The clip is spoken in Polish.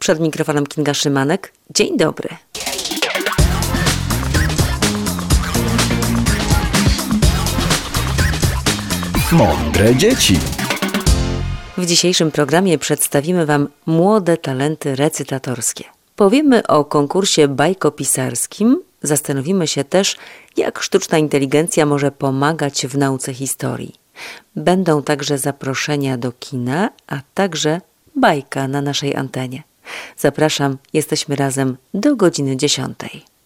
Przed mikrofonem Kinga Szymanek. Dzień dobry. Mądre dzieci. W dzisiejszym programie przedstawimy Wam młode talenty recytatorskie. Powiemy o konkursie bajkopisarskim, zastanowimy się też, jak sztuczna inteligencja może pomagać w nauce historii. Będą także zaproszenia do kina, a także bajka na naszej antenie. Zapraszam, jesteśmy razem do godziny 10.